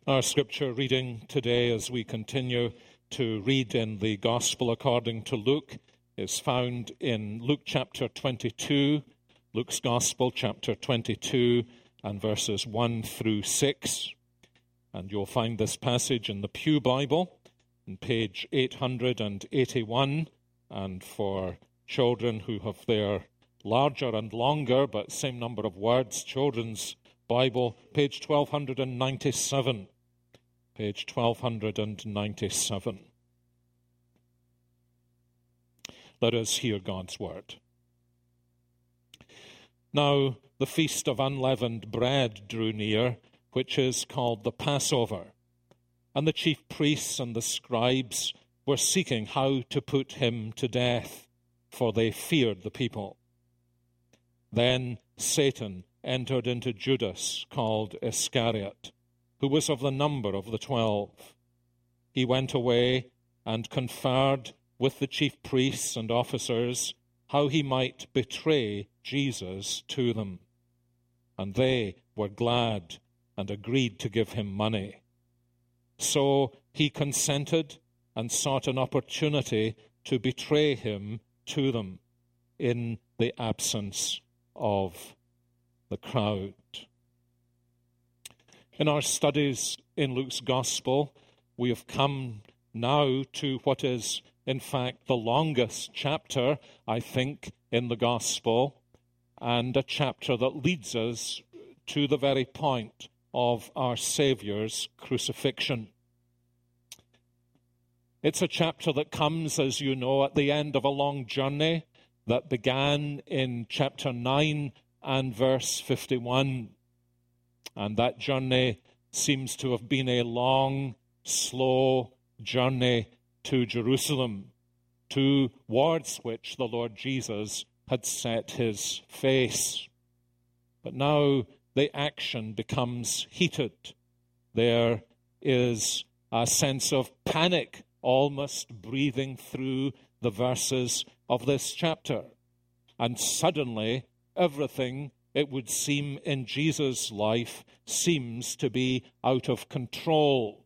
Our scripture reading today, as we continue to read in the Gospel according to Luke, is found in Luke chapter 22, Luke's Gospel chapter 22 and verses 1 through 6. And you'll find this passage in the Pew Bible on page 881, and for children who have their larger and longer but same number of words, Children's Bible, page 1297. Page 1297. Let us hear God's word. Now the feast of unleavened bread drew near, which is called the Passover. And the chief priests and the scribes were seeking how to put him to death, for they feared the people. Then Satan entered into Judas, called Iscariot, who was of the number of the 12. He went away and conferred with the chief priests and officers how he might betray Jesus to them. And they were glad and agreed to give him money. So he consented and sought an opportunity to betray him to them in the absence of the crowd. In our studies in Luke's Gospel, we have come now to what is, in fact, the longest chapter, I think, in the Gospel, and a chapter that leads us to the very point of our Saviour's crucifixion. It's a chapter that comes, as you know, at the end of a long journey that began in chapter 9 and verse 51. And that journey seems to have been a long, slow journey to Jerusalem, towards which the Lord Jesus had set his face. But now the action becomes heated. There is a sense of panic almost breathing through the verses of this chapter. And suddenly, everything, it would seem, in Jesus' life seems to be out of control.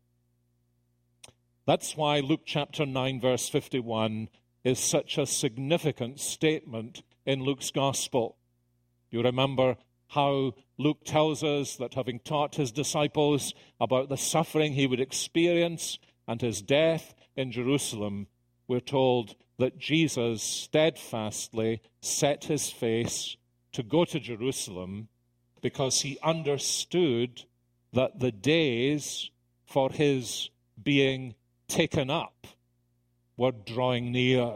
That's why Luke chapter 9, verse 51 is such a significant statement in Luke's Gospel. You remember how Luke tells us that having taught his disciples about the suffering he would experience and his death in Jerusalem, we're told that Jesus steadfastly set his face to go to Jerusalem because he understood that the days for his being taken up were drawing near.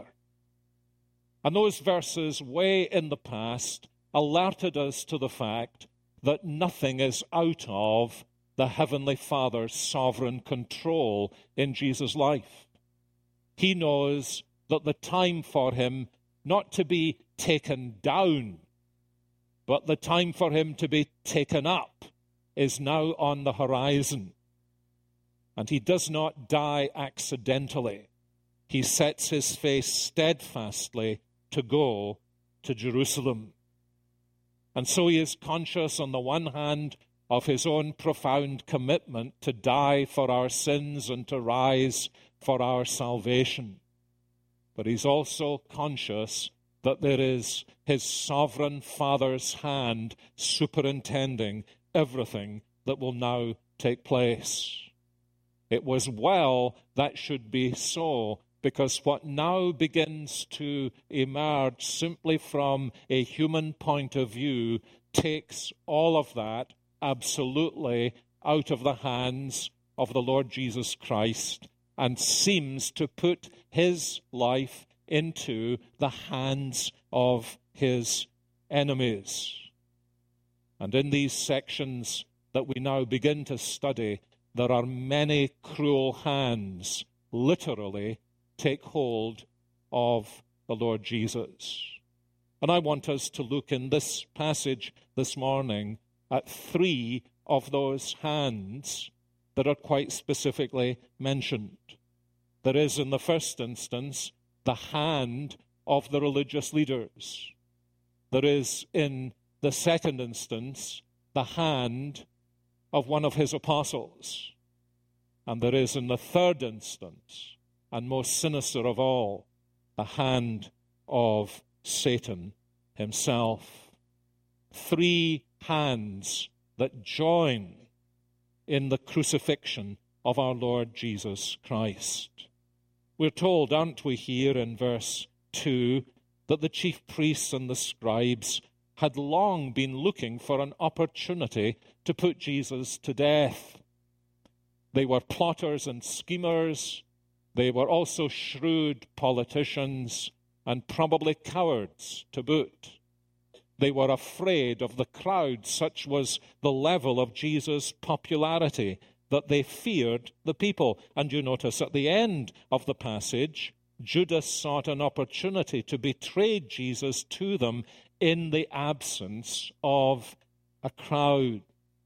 And those verses way in the past alerted us to the fact that nothing is out of the Heavenly Father's sovereign control in Jesus' life. He knows that the time for him not to be taken down, but the time for him to be taken up is now on the horizon. And he does not die accidentally. He sets his face steadfastly to go to Jerusalem. And so he is conscious, on the one hand, of his own profound commitment to die for our sins and to rise for our salvation. But he's also conscious that there is his sovereign Father's hand superintending everything that will now take place. It was well that should be so, because what now begins to emerge simply from a human point of view takes all of that absolutely out of the hands of the Lord Jesus Christ and seems to put his life into the hands of his enemies. And in these sections that we now begin to study, there are many cruel hands literally take hold of the Lord Jesus. And I want us to look in this passage this morning at three of those hands that are quite specifically mentioned. There is, in the first instance, the hand of the religious leaders. There is, in the second instance, the hand of one of his apostles. And there is, in the third instance, and most sinister of all, the hand of Satan himself. 3 hands that join in the crucifixion of our Lord Jesus Christ. We're told, aren't we, here in verse 2, that the chief priests and the scribes had long been looking for an opportunity to put Jesus to death. They were plotters and schemers. They were also shrewd politicians and probably cowards to boot. They were afraid of the crowd. Such was the level of Jesus' popularity that they feared the people. And you notice at the end of the passage, Judas sought an opportunity to betray Jesus to them in the absence of a crowd.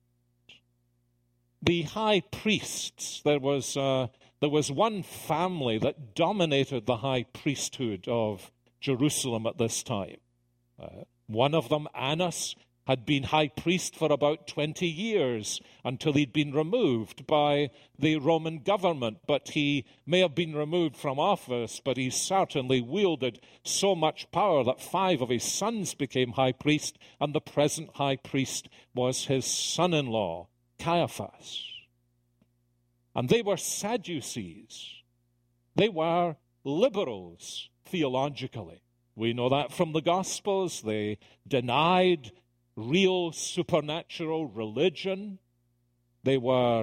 The high priests, there was one family that dominated the high priesthood of Jerusalem at this time. One of them, Annas, had been high priest for about 20 years until he'd been removed by the Roman government. But he may have been removed from office, but he certainly wielded so much power that 5 of his sons became high priest, and the present high priest was his son-in-law, Caiaphas. And they were Sadducees. They were liberals theologically. We know that from the Gospels. They denied real supernatural religion. They were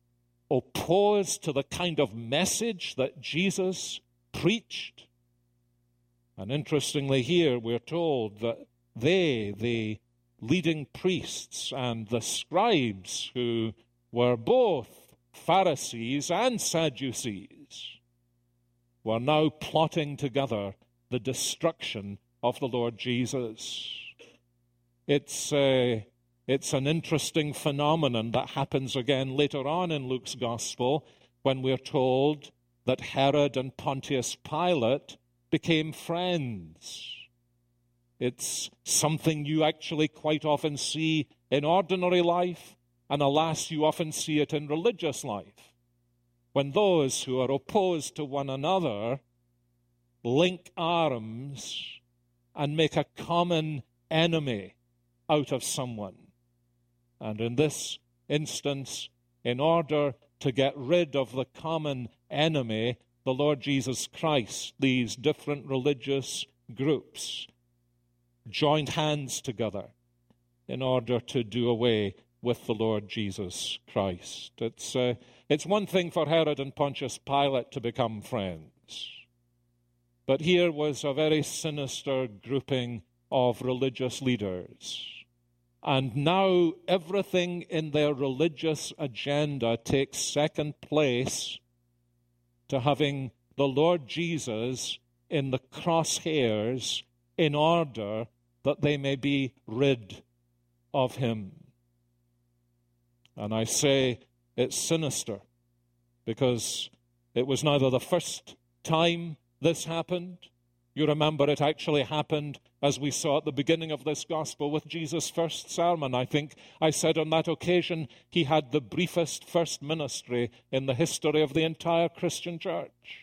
opposed to the kind of message that Jesus preached. And interestingly here, we're told that they, the leading priests and the scribes, who were both Pharisees and Sadducees, were now plotting together the destruction of the Lord Jesus. It's an interesting phenomenon that happens again later on in Luke's Gospel, when we're told that Herod and Pontius Pilate became friends. It's something you actually quite often see in ordinary life, and alas, you often see it in religious life, when those who are opposed to one another link arms and make a common enemy out of someone. And in this instance, in order to get rid of the common enemy, the Lord Jesus Christ, these different religious groups joined hands together in order to do away with the Lord Jesus Christ. It's one thing for Herod and Pontius Pilate to become friends, but here was a very sinister grouping of religious leaders. And now everything in their religious agenda takes second place to having the Lord Jesus in the crosshairs in order that they may be rid of him. And I say it's sinister because it was neither the first time this happened. You remember it actually happened, as we saw at the beginning of this gospel, with Jesus' first sermon. I think I said on that occasion he had the briefest first ministry in the history of the entire Christian church.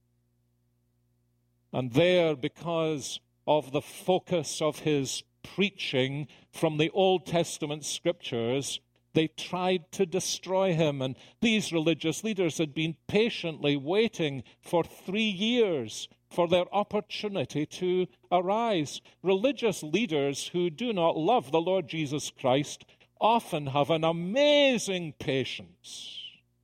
And there, because of the focus of his preaching from the Old Testament scriptures, they tried to destroy him. And these religious leaders had been patiently waiting for 3 years for their opportunity to arise. Religious leaders who do not love the Lord Jesus Christ often have an amazing patience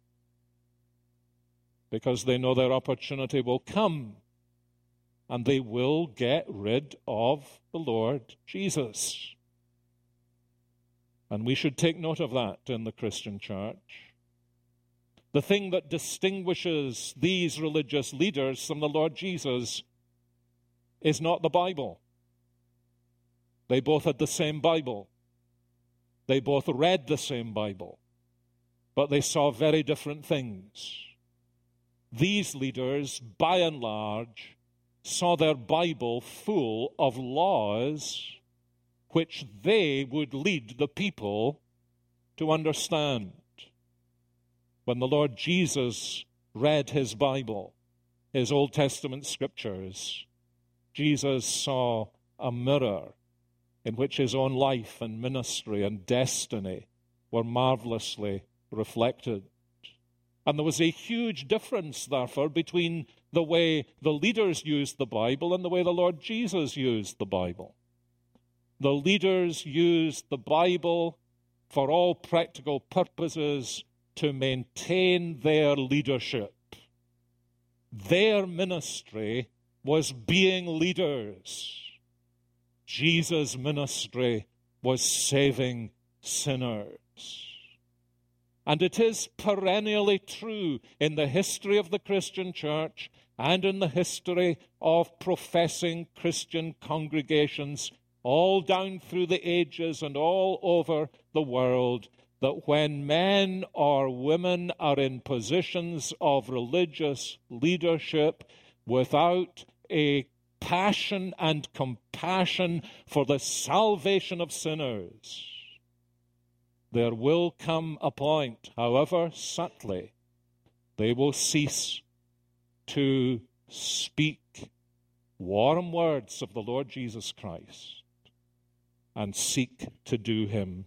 because they know their opportunity will come and they will get rid of the Lord Jesus. And we should take note of that in the Christian church. The thing that distinguishes these religious leaders from the Lord Jesus is not the Bible. They both had the same Bible. They both read the same Bible. But they saw very different things. These leaders, by and large, saw their Bible full of laws which they would lead the people to understand. When the Lord Jesus read his Bible, his Old Testament scriptures, Jesus saw a mirror in which his own life and ministry and destiny were marvelously reflected. And there was a huge difference, therefore, between the way the leaders used the Bible and the way the Lord Jesus used the Bible. The leaders used the Bible for all practical purposes to maintain their leadership. Their ministry was being leaders. Jesus' ministry was saving sinners. And it is perennially true in the history of the Christian church and in the history of professing Christian congregations all down through the ages and all over the world, that when men or women are in positions of religious leadership without a passion and compassion for the salvation of sinners, there will come a point, however subtly, they will cease to speak warm words of the Lord Jesus Christ and seek to do him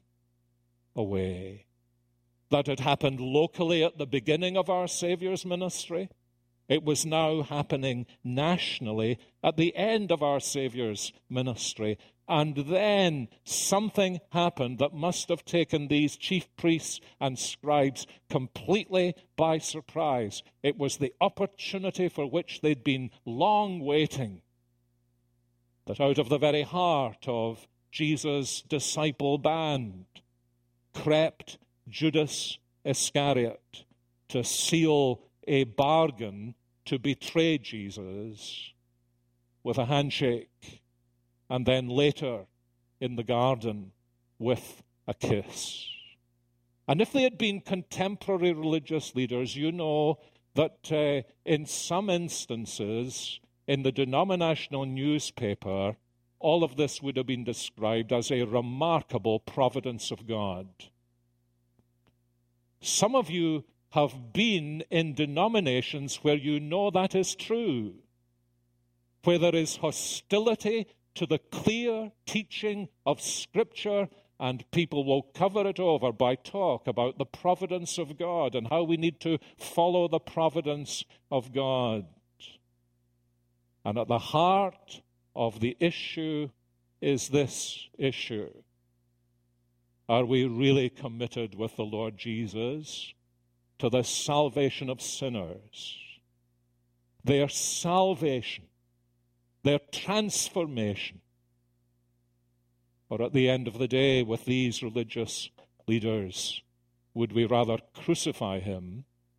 away. That had happened locally at the beginning of our Savior's ministry. It was now happening nationally at the end of our Savior's ministry. And then something happened that must have taken these chief priests and scribes completely by surprise. It was the opportunity for which they'd been long waiting. That out of the very heart of Jesus' disciple band crept Judas Iscariot to seal a bargain to betray Jesus with a handshake, and then later in the garden with a kiss. And if they had been contemporary religious leaders, you know that in some instances in the denominational newspaper, all of this would have been described as a remarkable providence of God. Some of you have been in denominations where you know that is true, where there is hostility to the clear teaching of Scripture, and people will cover it over by talk about the providence of God and how we need to follow the providence of God. And at the heart of the issue is this issue. Are we really committed with the Lord Jesus to the salvation of sinners? Their salvation, their transformation. Or at the end of the day, with these religious leaders, would we rather crucify him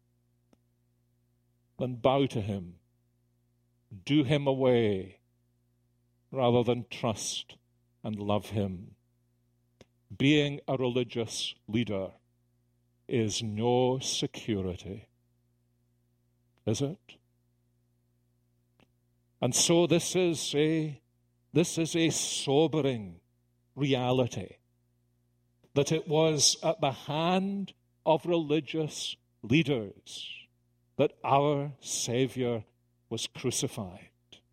than bow to him, do him away, rather than trust and love him? Being a religious leader is no security, is it? And so this is a sobering reality, that it was at the hand of religious leaders that our Savior was crucified.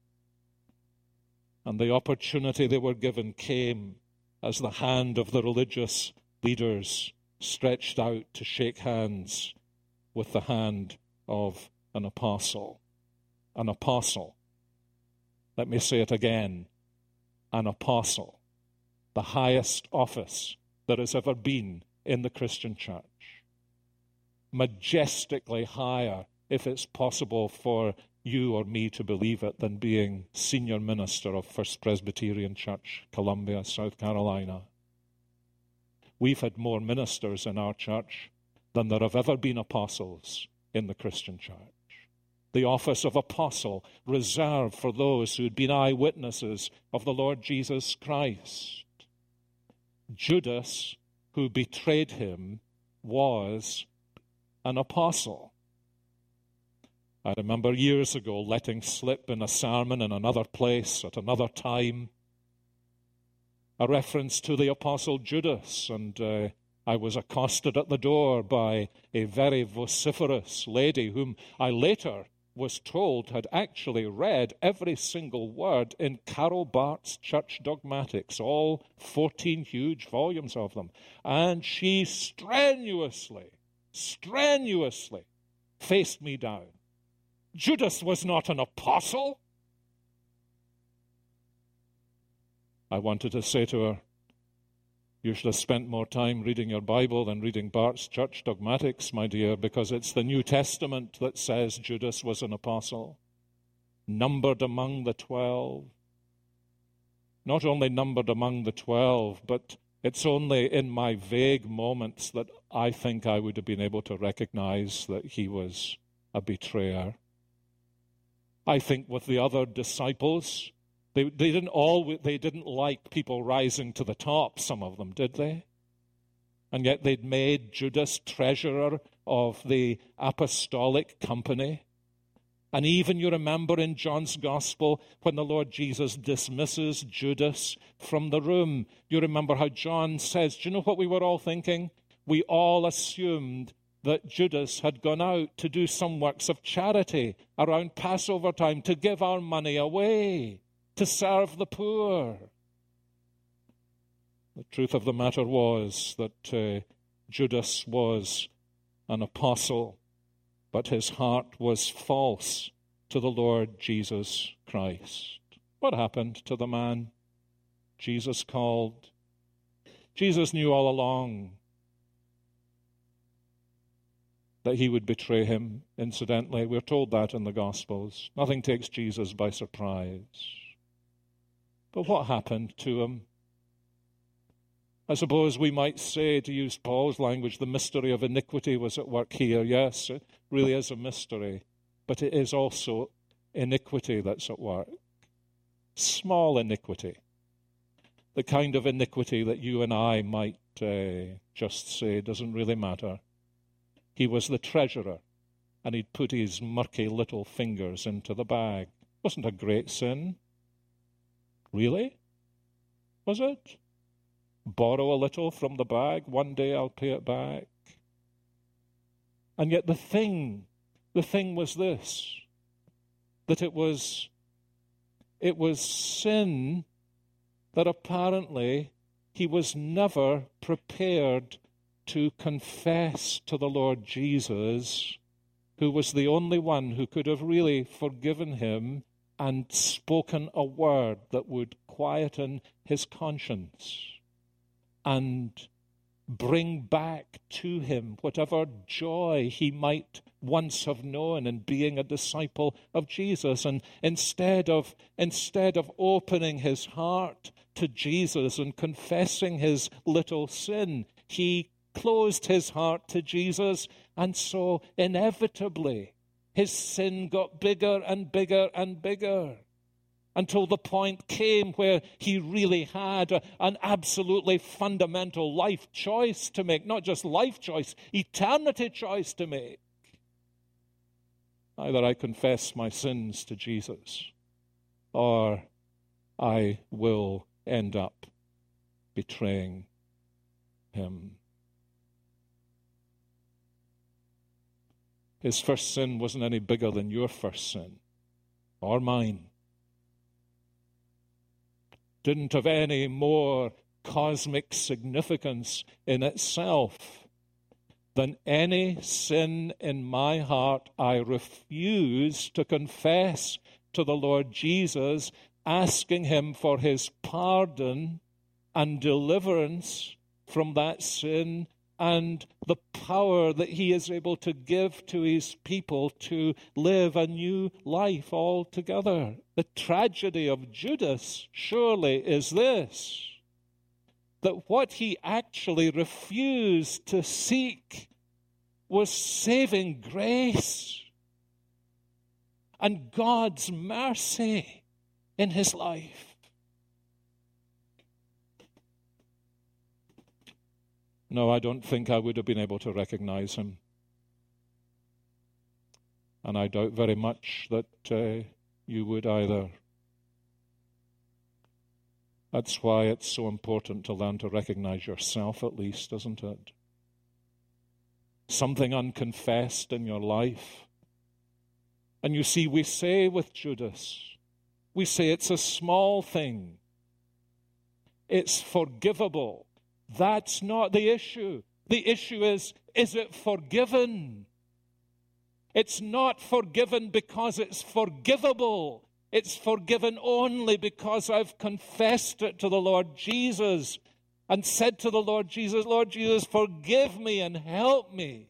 And the opportunity they were given came as the hand of the religious leaders stretched out to shake hands with the hand of an apostle. An apostle. Let me say it again. An apostle. The highest office there has ever been in the Christian church. Majestically higher, if it's possible for you or me to believe it, than being senior minister of First Presbyterian Church, Columbia, South Carolina. We've had more ministers in our church than there have ever been apostles in the Christian church. The office of apostle reserved for those who had been eyewitnesses of the Lord Jesus Christ. Judas, who betrayed him, was an apostle. I remember years ago letting slip in a sermon in another place at another time a reference to the apostle Judas, and I was accosted at the door by a very vociferous lady whom I later was told had actually read every single word in Karl Barth's Church Dogmatics, all 14 huge volumes of them. And she strenuously faced me down. Judas was not an apostle. I wanted to say to her, you should have spent more time reading your Bible than reading Barth's Church Dogmatics, my dear, because it's the New Testament that says Judas was an apostle, numbered among the 12. Not only numbered among the 12, but it's only in my vague moments that I think I would have been able to recognize that he was a betrayer. I think with the other disciples, they didn't like people rising to the top, some of them, did they? And yet they'd made Judas treasurer of the apostolic company. And even you remember in John's Gospel, when the Lord Jesus dismisses Judas from the room, you remember how John says, do you know what we were all thinking? We all assumed that Judas had gone out to do some works of charity around Passover time, to give our money away, to serve the poor. The truth of the matter was that Judas was an apostle, but his heart was false to the Lord Jesus Christ. What happened to the man Jesus called? Jesus knew all along that he would betray him. Incidentally, we're told that in the Gospels. Nothing takes Jesus by surprise. But what happened to him? I suppose we might say, to use Paul's language, the mystery of iniquity was at work here. Yes, it really is a mystery, but it is also iniquity that's at work. Small iniquity. The kind of iniquity that you and I might just say doesn't really matter. He was the treasurer, and he'd put his murky little fingers into the bag. Wasn't a great sin. Really? Was it? Borrow a little from the bag, one day I'll pay it back. And yet the thing was this, that it was sin that apparently he was never prepared to confess to the Lord Jesus, who was the only one who could have really forgiven him and spoken a word that would quieten his conscience and bring back to him whatever joy he might once have known in being a disciple of Jesus. And instead of opening his heart to Jesus and confessing his little sin, he closed his heart to Jesus, and so inevitably his sin got bigger and bigger and bigger, until the point came where he really had an absolutely fundamental life choice to make. Not just life choice, eternity choice to make. Either I confess my sins to Jesus, or I will end up betraying him. His first sin wasn't any bigger than your first sin, or mine. Didn't have any more cosmic significance in itself than any sin in my heart I refuse to confess to the Lord Jesus, asking him for his pardon and deliverance from that sin and the power that he is able to give to his people to live a new life altogether. The tragedy of Judas surely is this, that what he actually refused to seek was saving grace and God's mercy in his life. No, I don't think I would have been able to recognize him. And I doubt very much that you would either. That's why it's so important to learn to recognize yourself at least, isn't it? Something unconfessed in your life. And you see, we say with Judas, we say it's a small thing. It's forgivable. That's not the issue. The issue is it forgiven? It's not forgiven because it's forgivable. It's forgiven only because I've confessed it to the Lord Jesus and said to the Lord Jesus, forgive me and help me.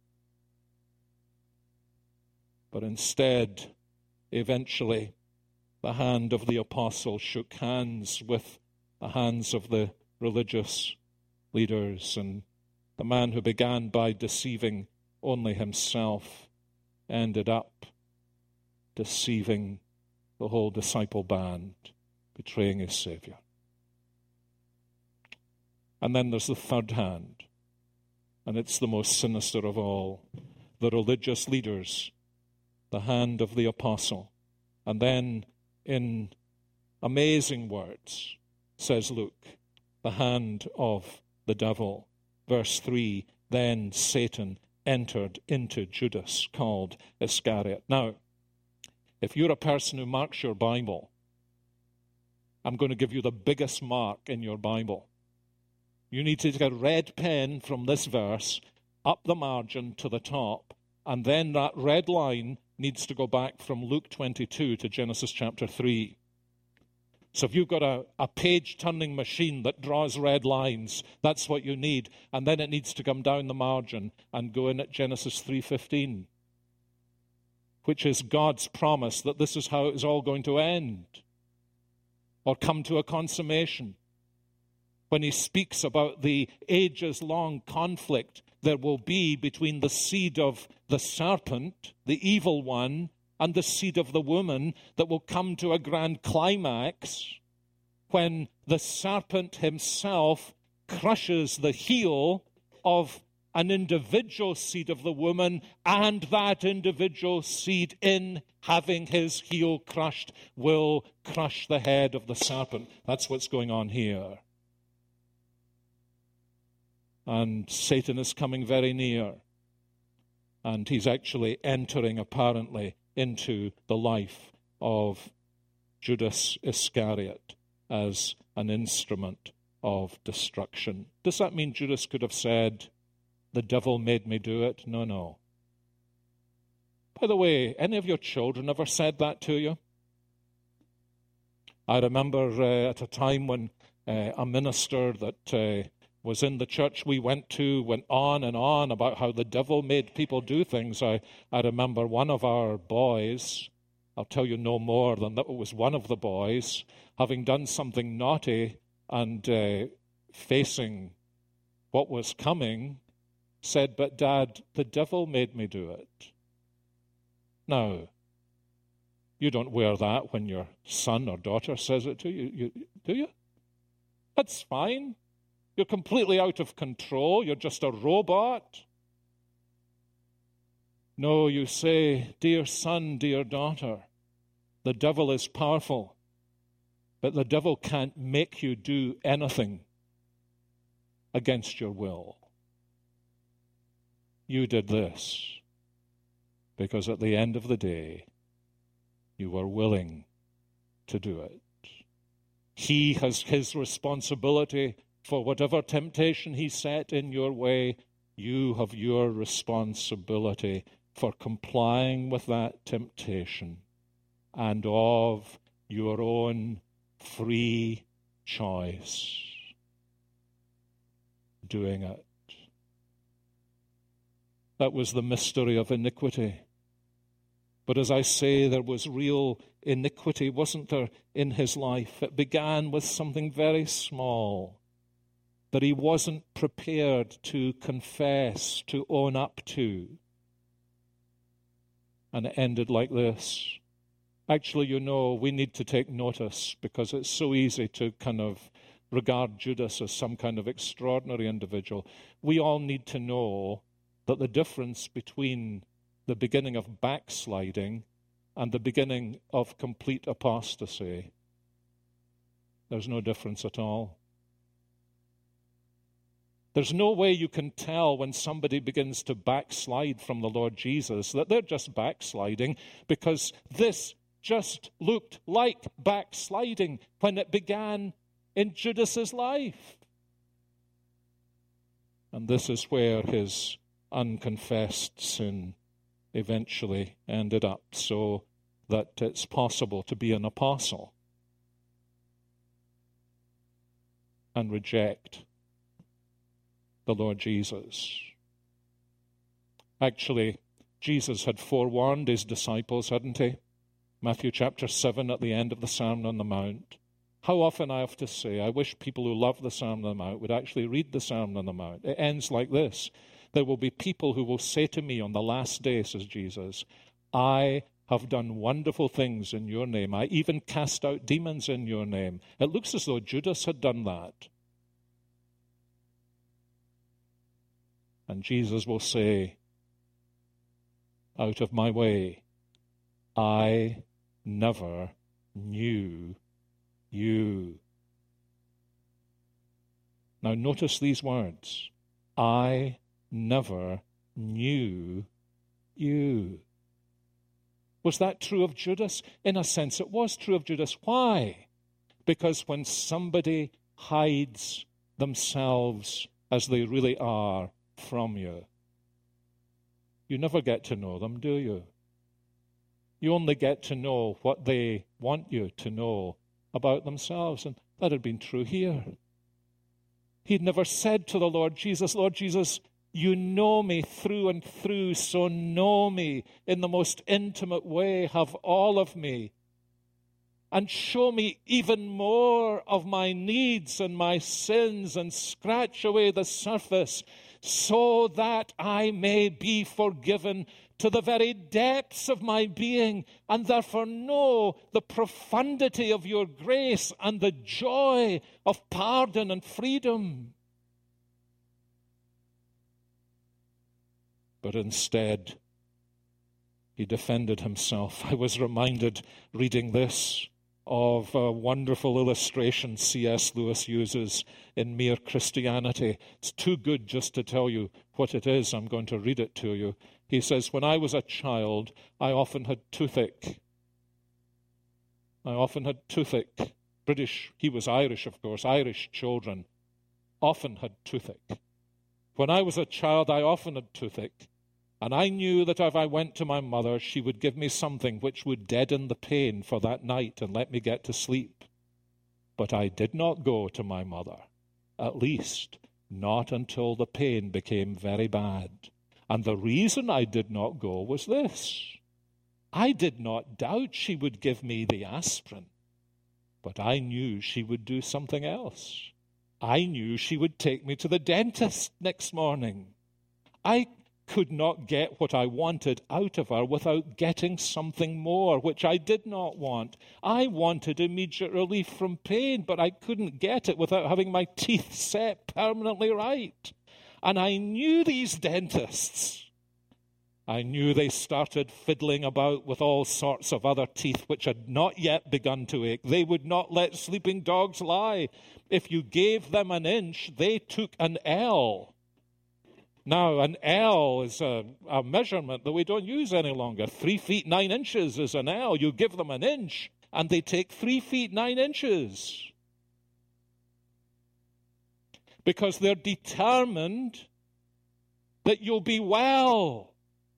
But instead, eventually, the hand of the apostle shook hands with the hands of the religious leaders, and the man who began by deceiving only himself ended up deceiving the whole disciple band, betraying his Savior. And then there's the third hand, and it's the most sinister of all. The religious leaders, the hand of the apostle. And then, in amazing words, says Luke, the hand of the devil. Verse 3, then Satan entered into Judas, called Iscariot. Now, if you're a person who marks your Bible, I'm going to give you the biggest mark in your Bible. You need to take a red pen from this verse up the margin to the top, and then that red line needs to go back from Luke 22 to Genesis chapter 3. So if you've got a page-turning machine that draws red lines, that's what you need. And then it needs to come down the margin and go in at Genesis 3:15, which is God's promise that this is how it's all going to end or come to a consummation. When he speaks about the ages-long conflict there will be between the seed of the serpent, the evil one, and the seed of the woman, that will come to a grand climax when the serpent himself crushes the heel of an individual seed of the woman, and that individual seed, in having his heel crushed, will crush the head of the serpent. That's what's going on here. And Satan is coming very near. And he's actually entering, apparently, into the life of Judas Iscariot as an instrument of destruction. Does that mean Judas could have said, the devil made me do it? No. By the way, any of your children ever said that to you? I remember at a time when a minister that was in the church we went to went on and on about how the devil made people do things. I remember one of our boys, I'll tell you no more than that it was one of the boys, having done something naughty and facing what was coming, said, but Dad, the devil made me do it. Now, you don't wear that when your son or daughter says it to you, do you? That's fine. You're completely out of control. You're just a robot. No, you say, dear son, dear daughter, the devil is powerful, but the devil can't make you do anything against your will. You did this because at the end of the day, you were willing to do it. He has his responsibility for whatever temptation he set in your way. You have your responsibility for complying with that temptation and of your own free choice doing it. That was the mystery of iniquity. But as I say, there was real iniquity, wasn't there, in his life? It began with something very small that he wasn't prepared to confess, to own up to. And it ended like this. Actually, you know, we need to take notice because it's so easy to kind of regard Judas as some kind of extraordinary individual. We all need to know that the difference between the beginning of backsliding and the beginning of complete apostasy There's no difference at all. There's no way you can tell when somebody begins to backslide from the Lord Jesus that they're just backsliding, because this just looked like backsliding when it began in Judas's life. And this is where his unconfessed sin eventually ended up, so that it's possible to be an apostle and reject the Lord Jesus. Actually, Jesus had forewarned his disciples, hadn't he? Matthew chapter 7 at the end of the Sermon on the Mount. How often I have to say, I wish people who love the Sermon on the Mount would actually read the Sermon on the Mount. It ends like this. There will be people who will say to me on the last day, says Jesus, I have done wonderful things in your name. I even cast out demons in your name. It looks as though Judas had done that. And Jesus will say, out of my way, I never knew you. Now notice these words. I never knew you. Was that true of Judas? In a sense, it was true of Judas. Why? Because when somebody hides themselves as they really are from you, you never get to know them, do you? You only get to know what they want you to know about themselves. And that had been true here. He'd never said to the Lord Jesus, you know me through and through, so know me in the most intimate way, have all of me, and show me even more of my needs and my sins, and scratch away the surface so that I may be forgiven to the very depths of my being, and therefore know the profundity of your grace and the joy of pardon and freedom. But instead, he defended himself. I was reminded, reading this, of a wonderful illustration C.S. Lewis uses in Mere Christianity. It's too good just to tell you what it is. I'm going to read it to you. He says, when I was a child, I often had toothache. British, he was Irish, of course. Irish children often had toothache. When I was a child, I often had toothache. And I knew that if I went to my mother, she would give me something which would deaden the pain for that night and let me get to sleep. But I did not go to my mother, at least not until the pain became very bad. And the reason I did not go was this. I did not doubt she would give me the aspirin, but I knew she would do something else. I knew she would take me to the dentist next morning. I could not get what I wanted out of her without getting something more, which I did not want. I wanted immediate relief from pain, but I couldn't get it without having my teeth set permanently right. And I knew these dentists. I knew they started fiddling about with all sorts of other teeth which had not yet begun to ache. They would not let sleeping dogs lie. If you gave them an inch, they took an ell. Now, an ell is a measurement that we don't use any longer. 3 feet 9 inches is an ell. You give them an inch, and they take 3 feet 9 inches. Because they're determined that you'll be well.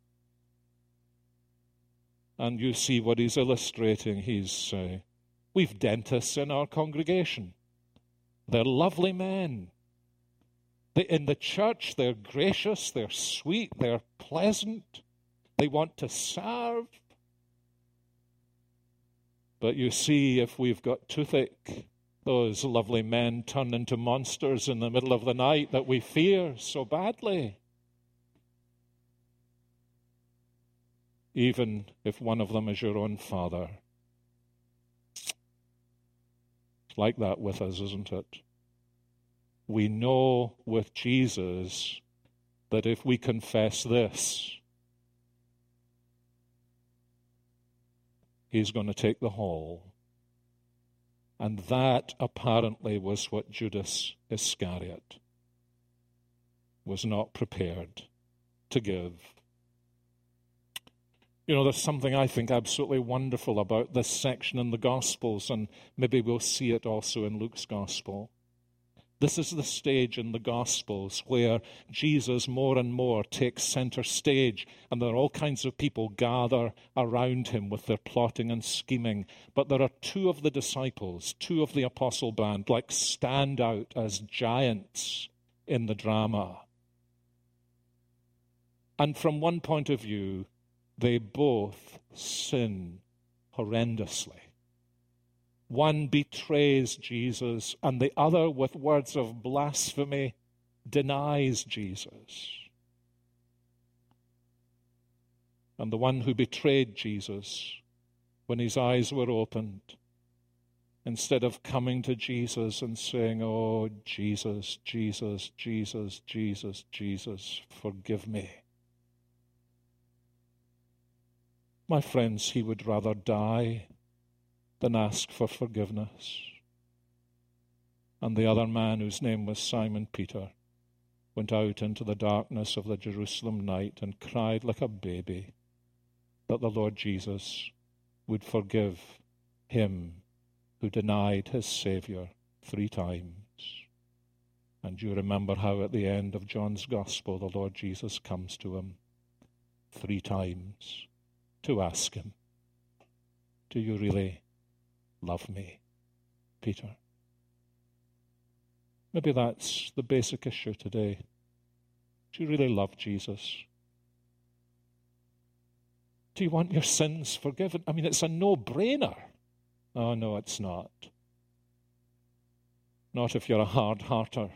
And you see what he's illustrating. We've dentists in our congregation. They're lovely men. In the church, they're gracious, they're sweet, they're pleasant. They want to serve. But you see, if we've got toothache, those lovely men turn into monsters in the middle of the night that we fear so badly. Even if one of them is your own father. It's like that with us, isn't it? We know with Jesus that if we confess this, he's going to take the whole. And that apparently was what Judas Iscariot was not prepared to give. You know, there's something I think absolutely wonderful about this section in the Gospels, and maybe we'll see it also in Luke's Gospel. This is the stage in the Gospels where Jesus more and more takes center stage, and there are all kinds of people gather around him with their plotting and scheming. But there are two of the disciples, two of the apostle band, like stand out as giants in the drama. And from one point of view, they both sin horrendously. One betrays Jesus, and the other, with words of blasphemy, denies Jesus. And the one who betrayed Jesus, when his eyes were opened, instead of coming to Jesus and saying, "Oh, Jesus, Jesus, Jesus, Jesus, Jesus, forgive me," my friends, he would rather die than ask for forgiveness. And the other man, whose name was Simon Peter, went out into the darkness of the Jerusalem night and cried like a baby that the Lord Jesus would forgive him who denied his Savior 3 times. And you remember how at the end of John's Gospel the Lord Jesus comes to him 3 times to ask him, "Do you really love me, Peter?" Maybe that's the basic issue today. Do you really love Jesus? Do you want your sins forgiven? I mean, it's a no-brainer. Oh, no, it's not. Not if you're a hard-hearter.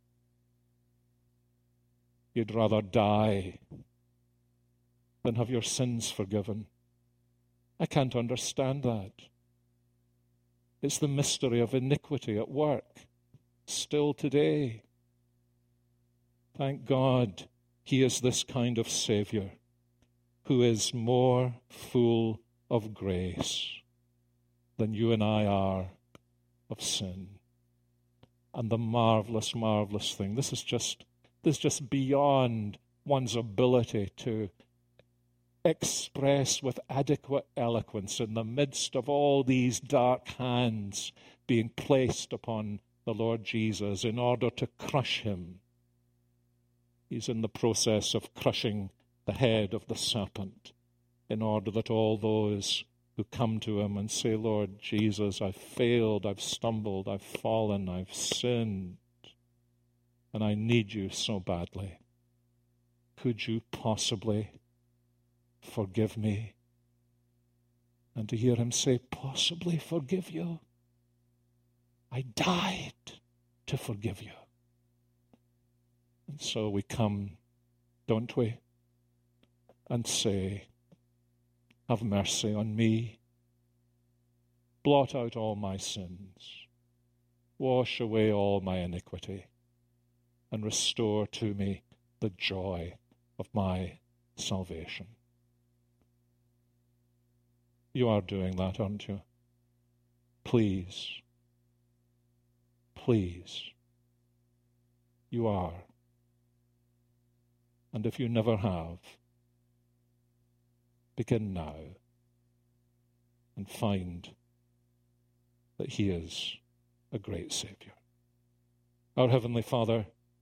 You'd rather die than have your sins forgiven. I can't understand that. It's the mystery of iniquity at work, still today. Thank God he is this kind of Savior who is more full of grace than you and I are of sin. And the marvelous, marvelous thing, this is just beyond one's ability to express with adequate eloquence in the midst of all these dark hands being placed upon the Lord Jesus in order to crush him. He's in the process of crushing the head of the serpent in order that all those who come to him and say, "Lord Jesus, I've failed, I've stumbled, I've fallen, I've sinned, and I need you so badly. Could you possibly forgive me?" And to hear him say, "Possibly forgive you? I died to forgive you." And so we come, don't we, and say, "Have mercy on me. Blot out all my sins. Wash away all my iniquity, and restore to me the joy of my salvation." You are doing that, aren't you? Please. Please. You are. And if you never have, begin now and find that he is a great Savior. Our Heavenly Father,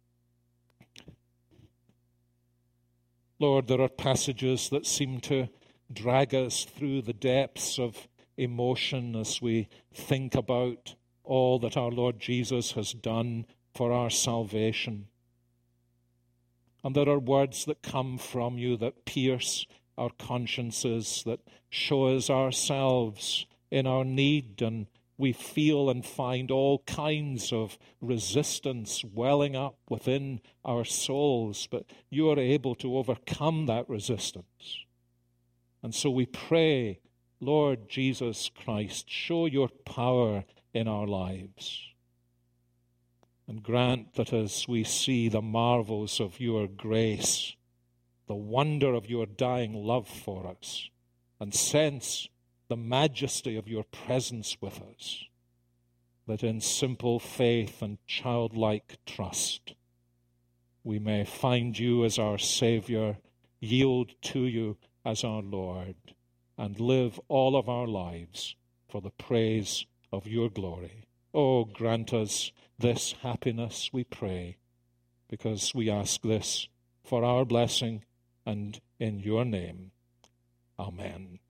Lord, there are passages that seem to drag us through the depths of emotion as we think about all that our Lord Jesus has done for our salvation. And there are words that come from you that pierce our consciences, that show us ourselves in our need, and we feel and find all kinds of resistance welling up within our souls, but you are able to overcome that resistance. And so we pray, Lord Jesus Christ, show your power in our lives. And grant that as we see the marvels of your grace, the wonder of your dying love for us, and sense the majesty of your presence with us, that in simple faith and childlike trust we may find you as our Savior, yield to you as our Lord, and live all of our lives for the praise of your glory. Oh, grant us this happiness, we pray, because we ask this for our blessing and in your name. Amen.